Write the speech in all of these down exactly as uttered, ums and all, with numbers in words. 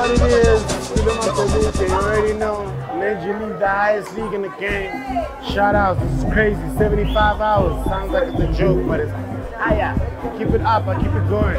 what it is. Kilo Monteluque, you already know. Ninja leads the highest league in the game. Shout outs, this is crazy. seventy-five hours. Sounds like it's a joke, but it's ah yeah. Keep it up, I keep it going.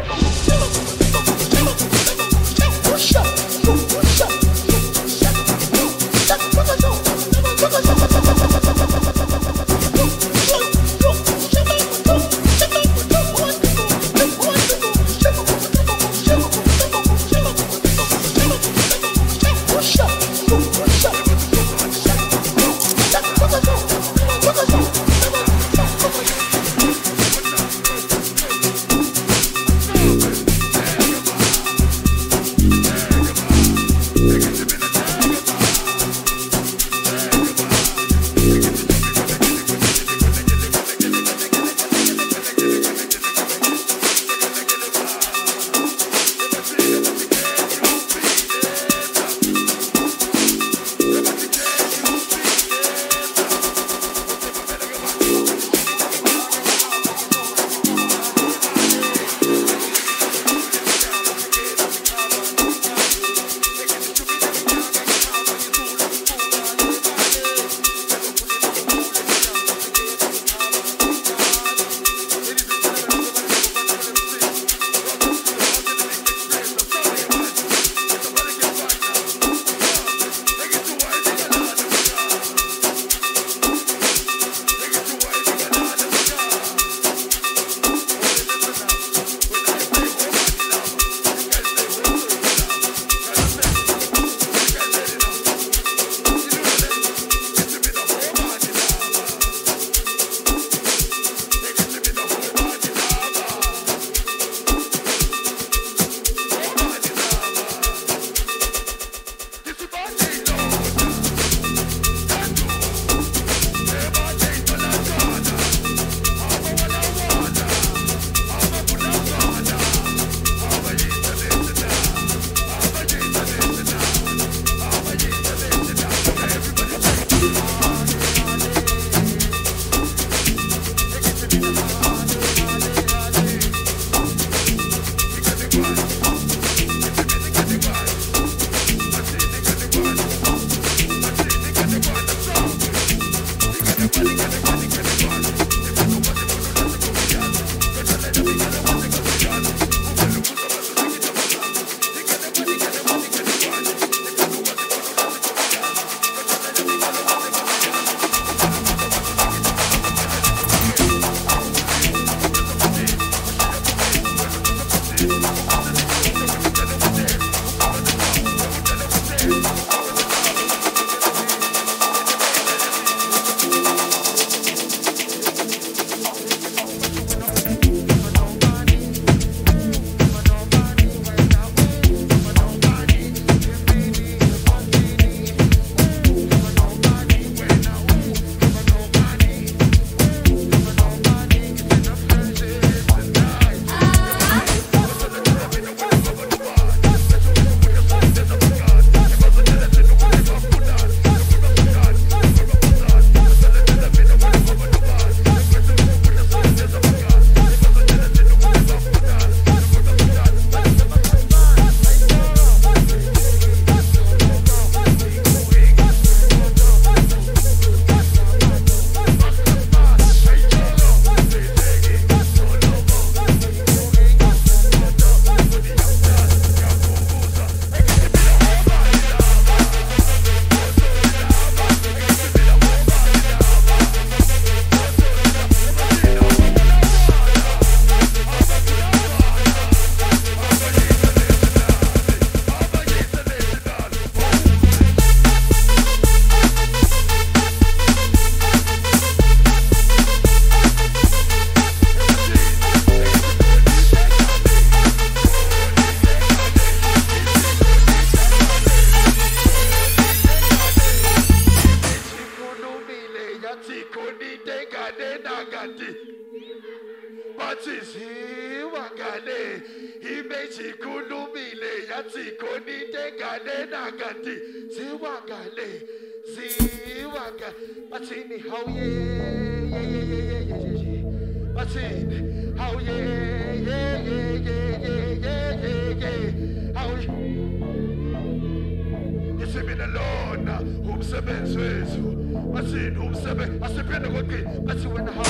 leave it alone. Umsebenzi wethu bathini umsebenzi asiphinde kodwa bathi wena how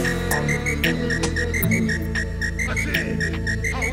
bathini how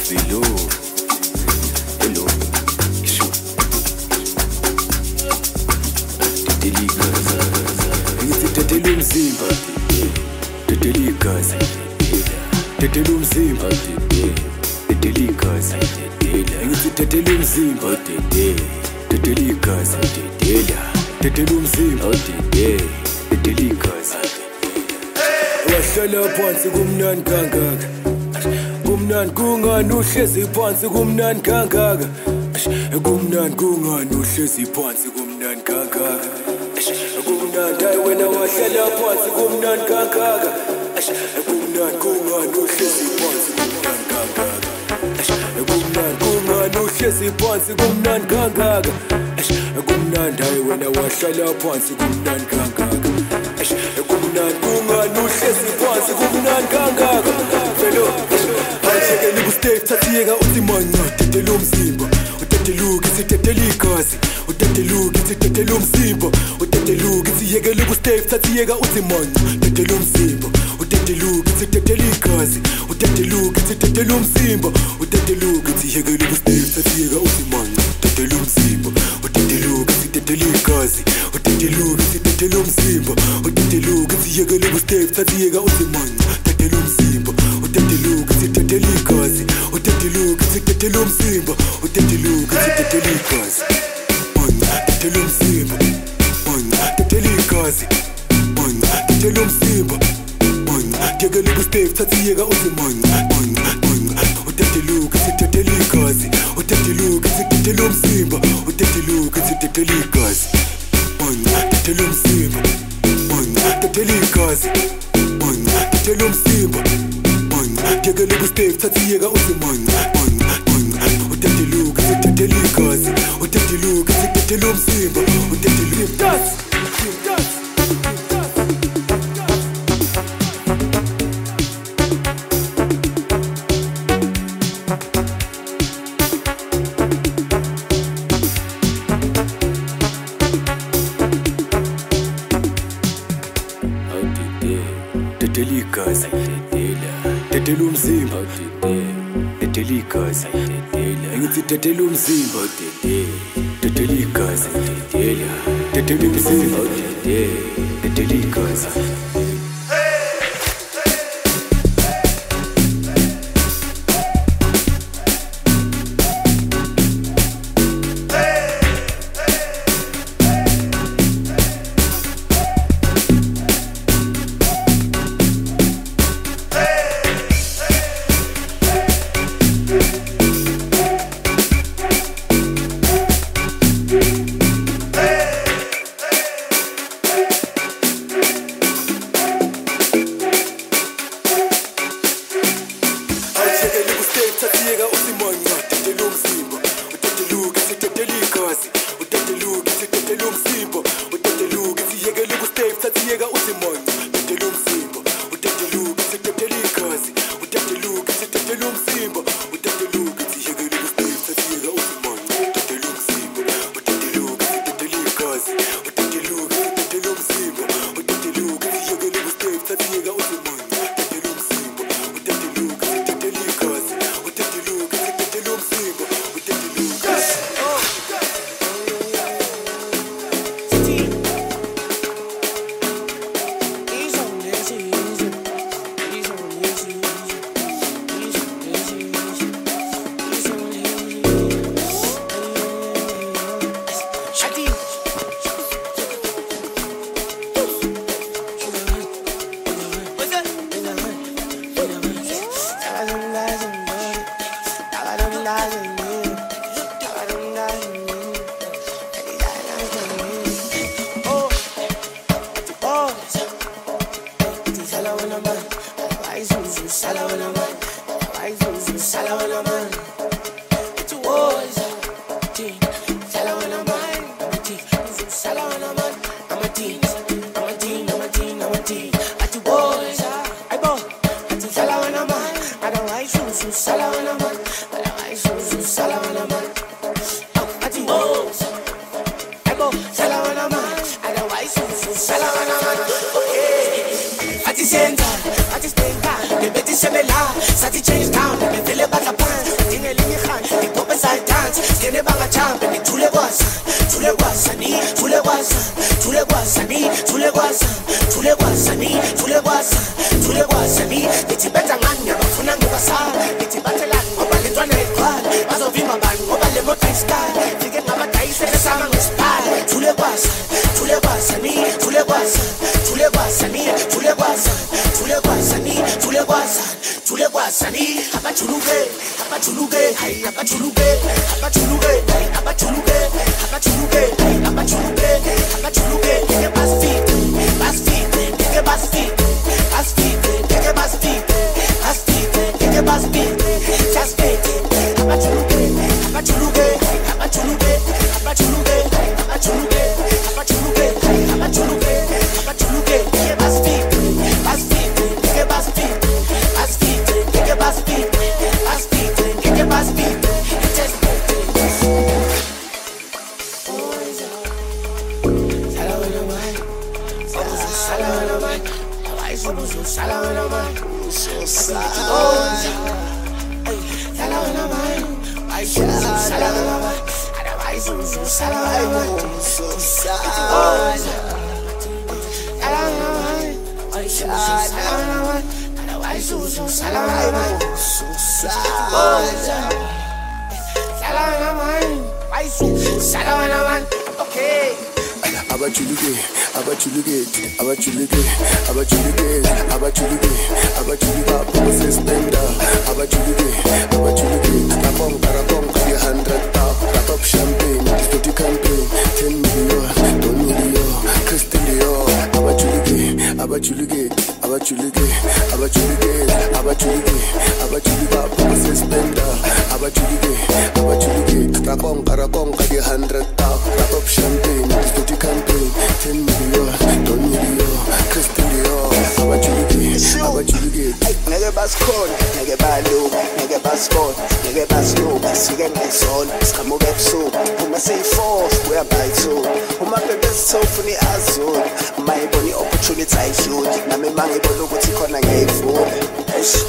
below. Hello, issue. Teteligazi, ngithi tetela umzimba, teteligazi, tetela umzimba, teteligazi, ngithi tetela umzimba, teteligazi, tetela umzimba, teteligazi. Wahlala phansi kumnandi kangaka, kumnandi kungani uhlezi phansi kumnandi kangaka, kumnandi kungani uhlezi phansi kumnandi kangaka, kumnandi hayi wena wahlala phansi kumnandi kangaka, kumnandi kungani uhlezi phansi kumnandi kangaka, kumnandi kungani uhlezi phansi kumnandi kangaka, kumnandi hayi wena wahlala phansi kumnandi kangaka, kumnandi kungani uhlezi phansi kumnandi kangaka. Velo ayishekeli kustay thathiyeka uthi manya tetela umzimba, uteteluka isitetela igazi, uteteluka isitetela umzimba, uteteluka isiyekeli kustay thathiyeka uthi manya tetela umzimba, uteteluka isitetela igazi, uteteluka isitetela umzimba, uteteluka isiyekeli kustay thathiyeka uthi manya tetela umzimba, uteteluka isitetela igazi, uteteluka isitetela umzimba, uteteluka isiyekeli kustay thathiyeka uthi manya tetela umzimba, uteteluka isitetela igazi, uteteluka isitetela umzimba, uteteluka isitetela igazi, manya tetela umzimba, manya tetela igazi, manya tetela umzimba, manya yekela kustay thathiyeka uthi manya, manya manya uteteluka isitetela igazi, uteteluka isitetela umzimba, uteteluka isitetela igazi, manya tetela umzimba, manya tetela igazi, manya tetela umzimba, manya yekela kustay thathiyeka uthi manya, manya manya uteteluka isitetela igazi, uteteluka isitetela umzimba, uteteluka tetela umzimba, tetela igazi, ngithi tetela umzimba, tetela igazi, tetela umzimba, tetela igazi. Satisfied, I just think I, the bitch is similar. Satisfied, change down, let me feel it back up. abanye bangajambe nithule kwasa thule kwasa ni thule kwasa thule kwasa ni thule kwasa thule kwasa ni thule kwasa thule kwasa ni nithi betha ngani abafuna ngibasala nithi bathelani ngoba lentwana iqala bazovimba ngani ngoba le moto isikala fike ngabadayise lesama ngesiphala thule kwasa thule kwasa ni thule kwasa thule kwasa ni thule kwasa thule kwasa ni thule kwasa thule kwasa ni abajuluke abajuluke hayi abajuluke abajuluke abajuluke abajuluke abajuluke abajuluke ke basfit basfit ke basfit basfit ke basfit basfit ke basfit just fit abajuluke abajuluke abajuluke abajuluke abajuluke abajuluke abajuluke abajuluke ke basfit basfit ke basfit basfit ke basfit basfit ke basfit just okay. Abachuluke, abachuluke, abachuluke, abachuluke, abachuluke, abachuluka, pose spenda, abachuluke, abachuluke, rapong, rapong, kali hundred tap, rapop champagne, fifty campaign, ten million, one million, Christian Dior, abachuluke, abachuluke, abachuluke, abachuluke, abachuluke, abachuluka, pose spenda, abachuluke, abachuluke, rapong, rapong, kali hundred tap, rapop champagne, fifty campaign, ten million, one million, Christian Dior, abachuluke, abachuluke. Nigga bass call, nigga balu, nigga bass call, nigga bass low, sige next on, skamu get so, uma say force, we are by two, uma bebe so funny azul, my body opportunity I shoot, na me mangi bolo kuti kona ngay fool, esh.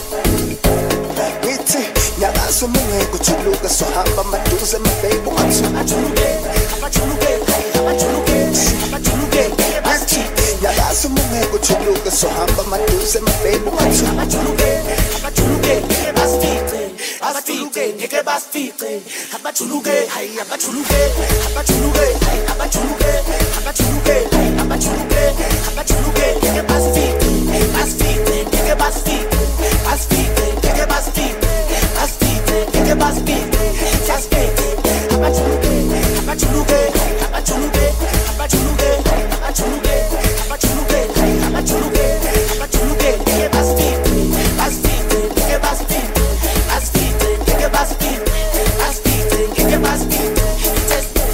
Niti, nyaga sumunge kuchuluka so hamba maduze mabebo atu, achuluke, achuluke, achuluke, achuluke, achi. Nyaga sumunge kuchuluka so hamba maduze mabebo atu, achuluke, achuluke, basfite, basfite, nigga basfite, abachuluke, hey, abachuluke, abachuluke, hey, abachuluke, abachuluke, abachuluke, abachuluke, nigga basfite, basfite, nigga basfite, basfite, nigga basfite, basfite, nigga basfite, just fit, abachuluke, abachuluke, abachuluke, abachuluke, abachuluke, abachuluke, abachuluke, abachuluke, nigga basfite, basfite, nigga basfite, basfite, nigga basfite, basfite, nigga basfite, just fit.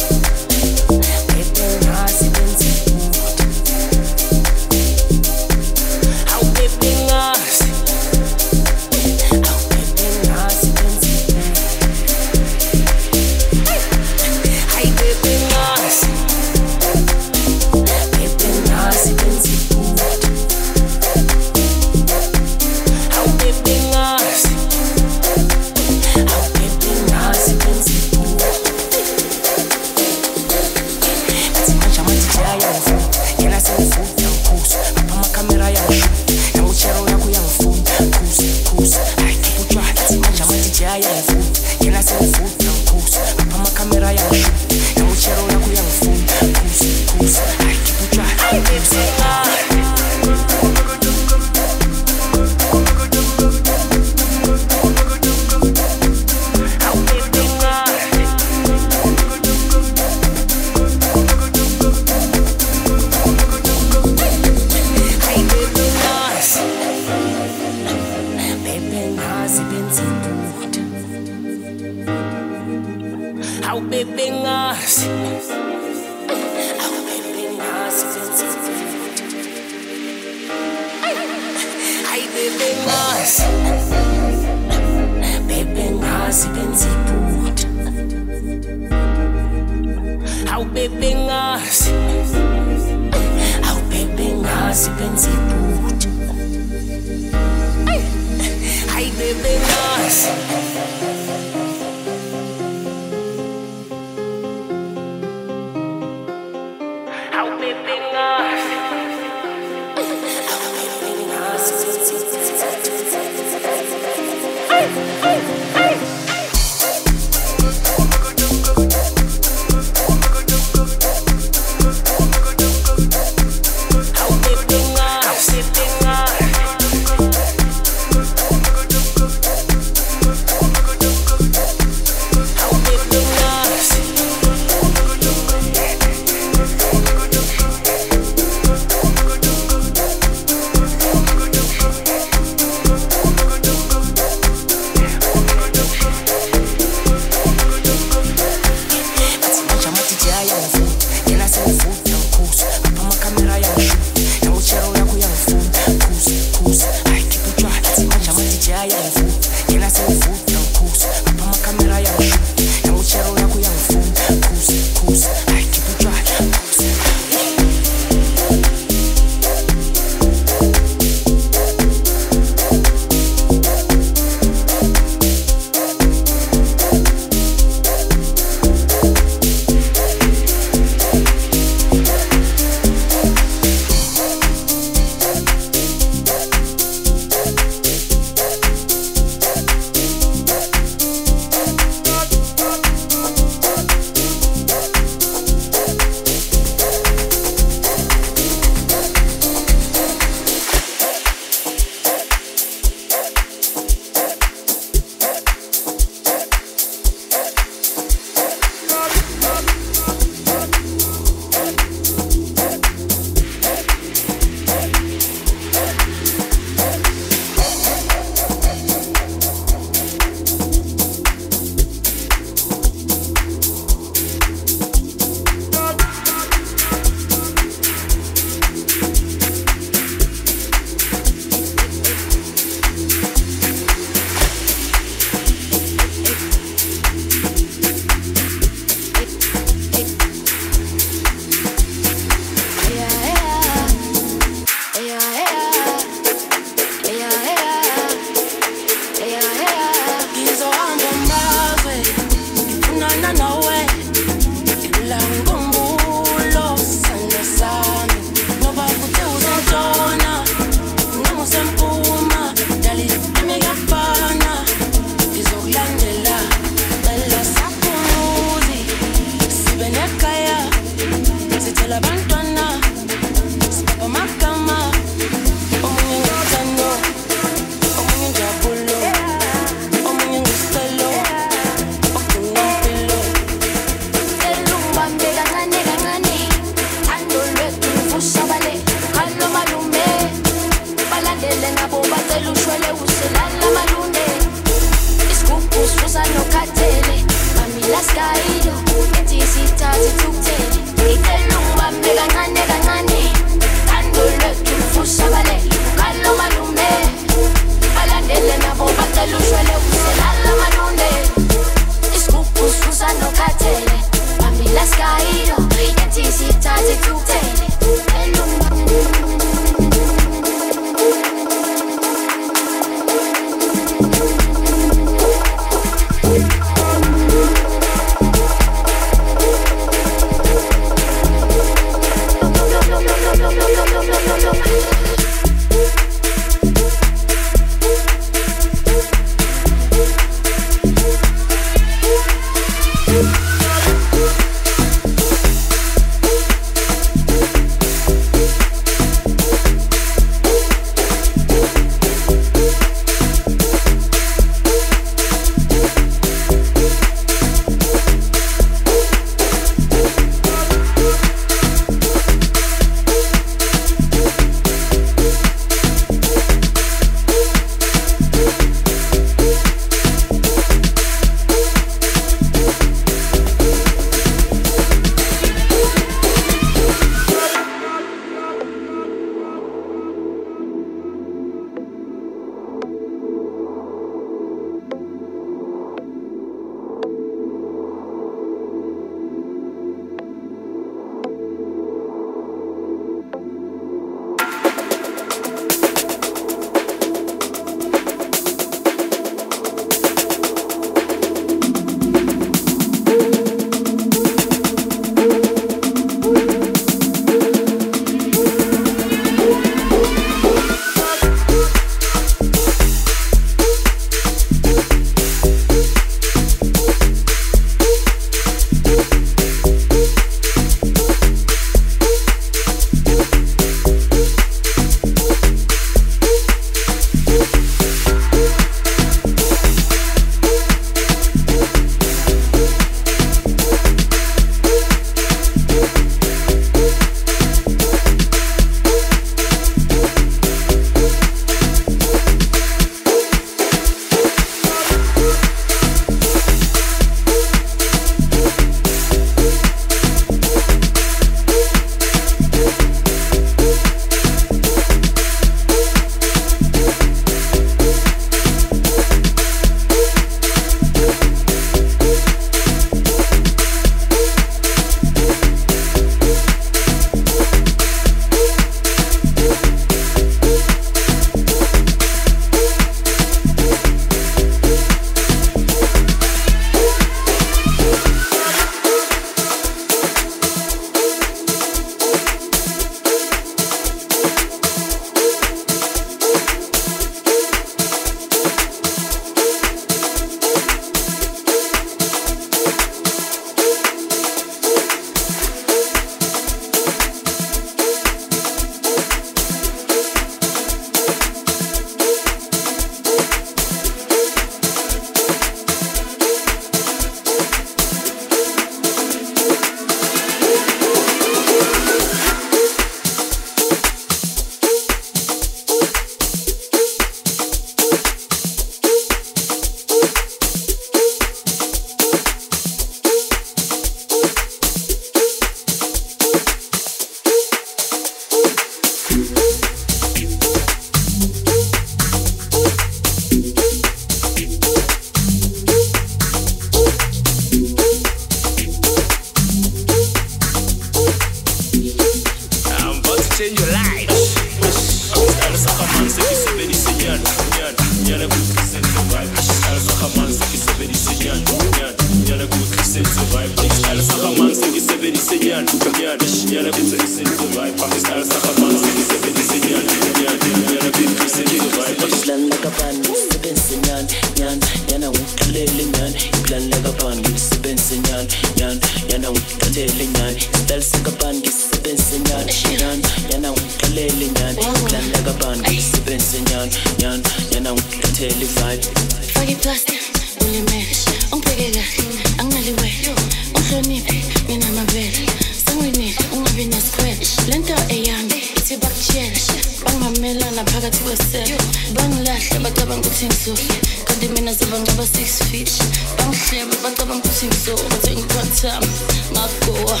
good sense of vibe Style sa khaman sa kisebedise nyan nyan Nyana good sense of vibe Style sa khaman sa kisebedise nyan nyan Nyana good sense of vibe Style sa khaman sa kisebedise nyan nyan Nyana good sense of vibe Plan like a pan, sibense nyan nyan Yana ukalele nyan Plan like a pan, sibense nyan nyan Yana ukalele nyan Style sa kapan, sibense nyan nyan Yana ukalele nyan Plan like a pan, sibense nyan nyan Yana ukalele vibe Fagi plastic, ulime Ungpekeka, ang naliwe Unhloniphe, mina mabele Sangwini, ungabi nesquare Lento eyami, ithi bakutshela Bangimamelana phakathi kwesela Bangilahle, bacabanga ukuthi ngisuke Kanti mina zabangaba six feet Bangihlebe, bacabanga ukuthi ngisuke Bathe ngiphathama, ngagowa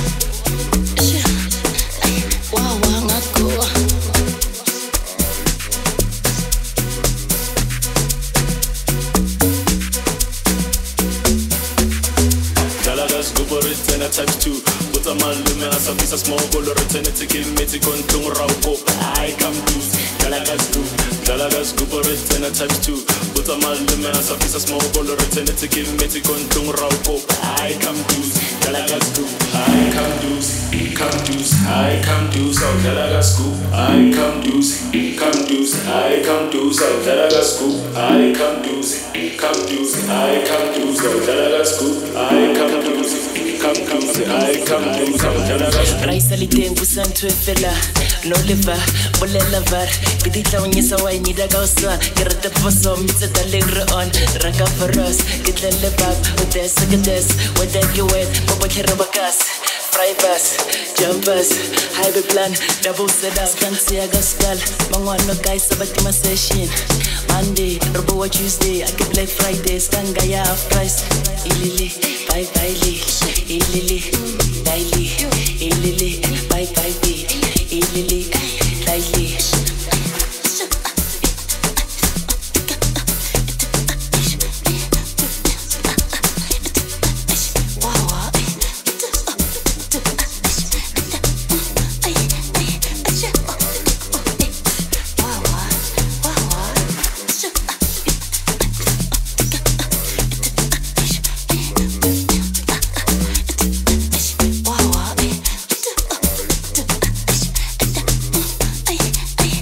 Wawa, ngagowa Return a type two, but a man lume as a piece of small color return it to give me to control rauko. I come to Galagas group, Galagas group return a type two, but a man lume as a piece of small color return it to give me to control rauko. I come to Galagas group, I come to, come to, I come to South Galagas group, I come to, come to, I come to South Galagas group, I come to, come to, I come to South Galagas group, I come to. Come, come, I come to some Raisa liteng kusantu efela No liver, bolela var Kititla unyesa wa inida gausa Gerata paso, mitsa daling reon Raka faros, kitlele bab Udes, udes, wadagi wet Bobo kera bakas Fribas, jumpers Highway plan, double setup Skansi agaskal Mangwano guys, sabati ma session Monday, Robo Tuesday I get Black Friday, skangaya half price Ilili, bye bye li Ilili, daily Ilili, bye bye li Ilili, daily Wow, wow,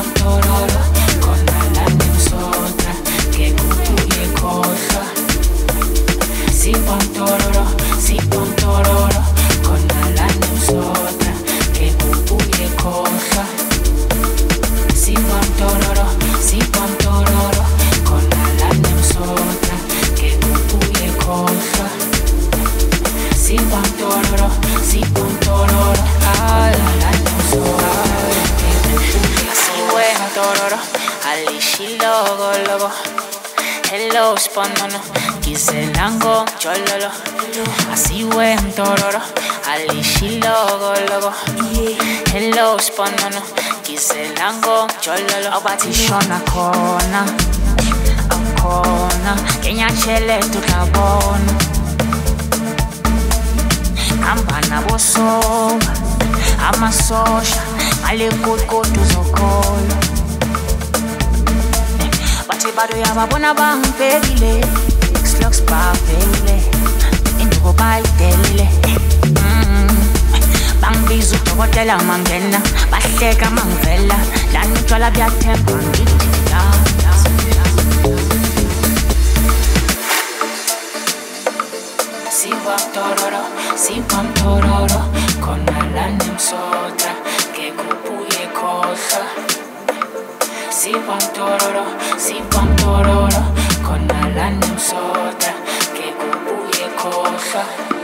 tororo, khona lana emsotra, ngekubuye khohlwa. Sipam tororo, sipam tororo, khona lana emsotra, ngekubuye khohlwa. Sipam tororo, sipam tororo, khona lana emsotra, ngekubuye khohlwa. Sipam tororo, sipam tororo, ala lana emsotra. Asiwe tororo, alishilogo logo. Hello spanano, kiselango chololo. Asiwe tororo, alishilogo logo. Hello spanano, kiselango chololo. Abati shona kona, akona, Kenya chele tutabona. Ambana bosoba, amasosha, alekukotu zokolo. Bathi bado yababona bangibhekile, slugs babhekile, induku bayidelile. Bangibiza udokotela mangena, bahleka mangivela, lana utshwala buyathemba ngithi la. Sipam tororo, sipam tororo, khona lana emsotra, ngekubuye khohlwa. Sipam tororo, sipam tororo, khona lana emsotra, ngekubuye khohlwa.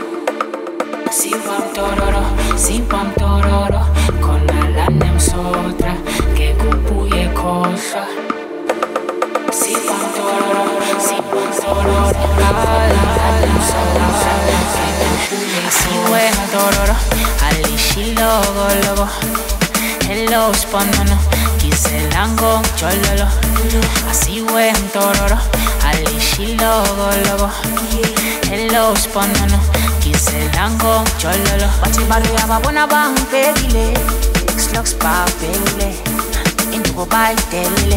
Sipam tororo, sipam tororo, khona lana emsotra, ngekubuye khohlwa. Sipam tororo, sipam tororo, ala emsotra. Asiwe tororo, alishilogo logo. Hello spanano, kiselango chololo. Asiwe tororo, alishilogo logo. Hello spanano, kiselango chololo. Bathi bado yababona bangibhekile, slugs babhekile, induku bayidelile.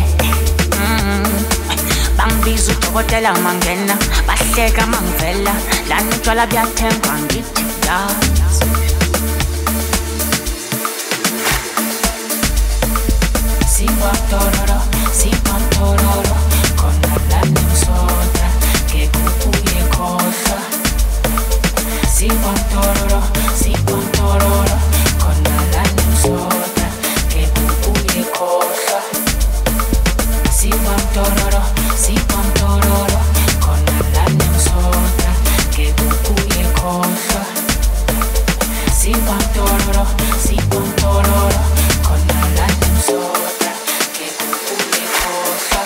Bangibiza udokotela mangena, bahleka mangivela, lana utshwala buyathemba ngithi la. Sipam tororo, sipam tororo, khona lana emsotra, ngekubuye khohlwa. Sipam tororo, sipam tororo, khona lana emsotra, ngekubuye khohlwa. Sipam tororo, sipam tororo, khona lana emsotra, ngekubuye khohlwa. Sipam tororo, sipam tororo, khona lana emsotra, ngekubuye khohlwa.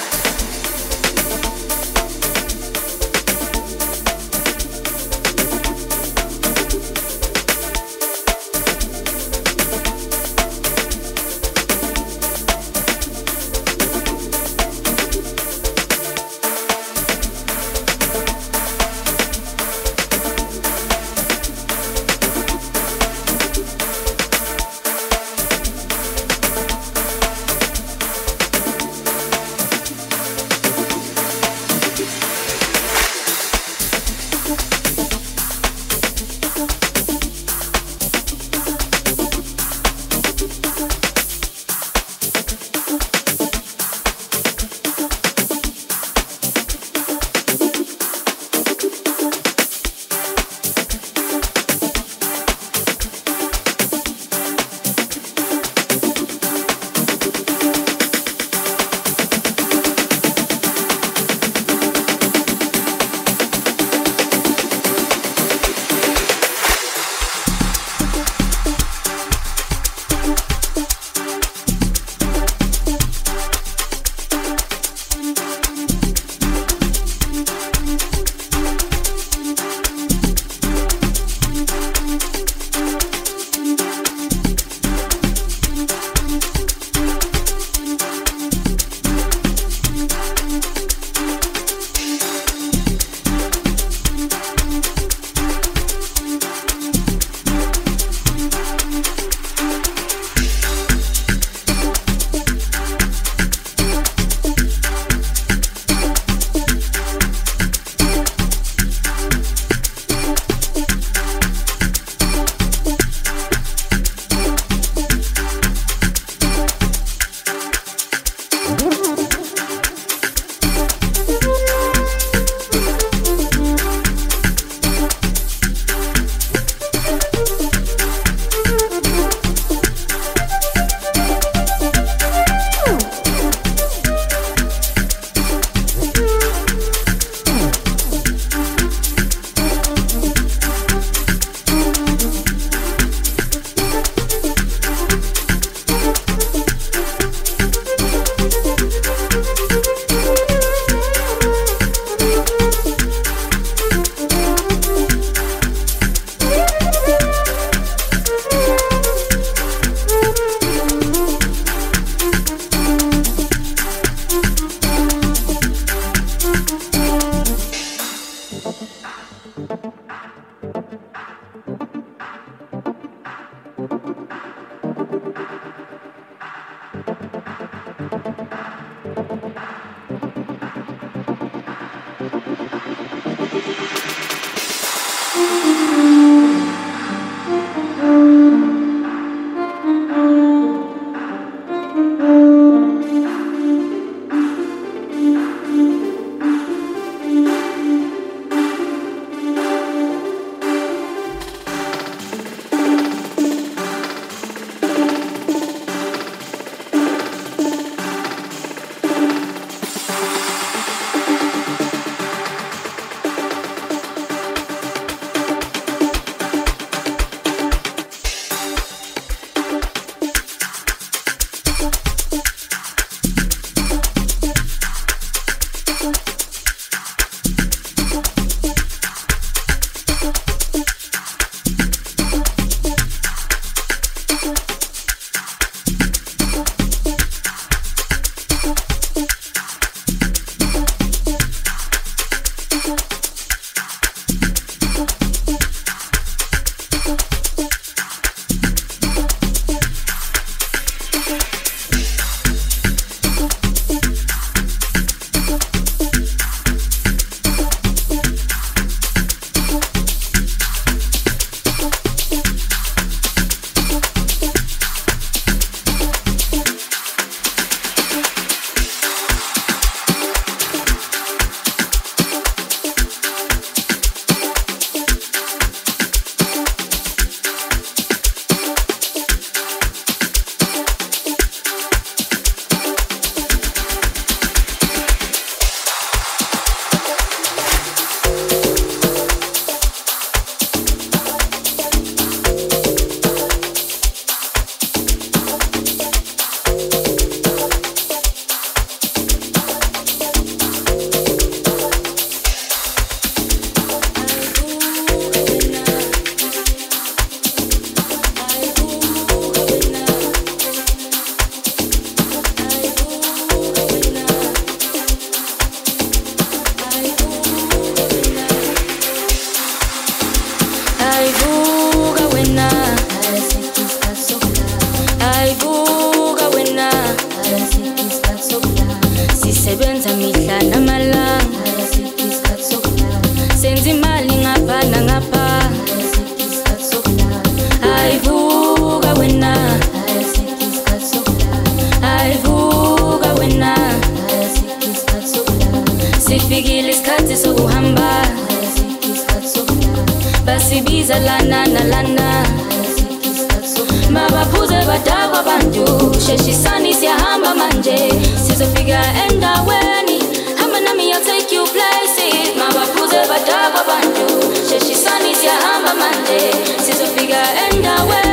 siza lana nalana mabaphuze badakwa abantu sheshisani siyahamba manje sizofika endaweni hamba nami I'll take you places mabaphuze badakwa abantu sheshisani siyahamba manje sizofika endaweni